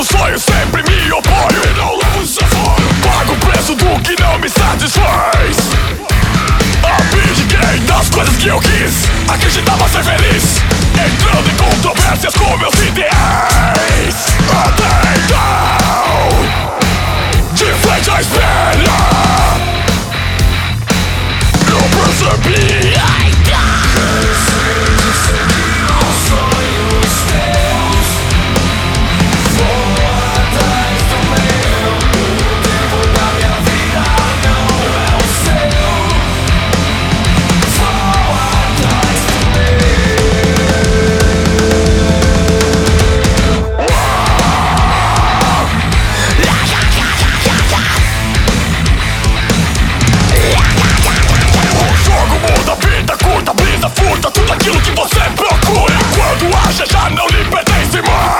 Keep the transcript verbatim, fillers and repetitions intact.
o sonho sempre me oponho e não levo desaforo. Pago o preço do que não me satisfaz. Abdiquei das coisas que eu quis, acreditava ser feliz, entrando em controvérsias com meus ideais. Até então, de frente à espelha, eu percebi. Furta tudo aquilo que você procura. Quando acha já não lhe pertence mais.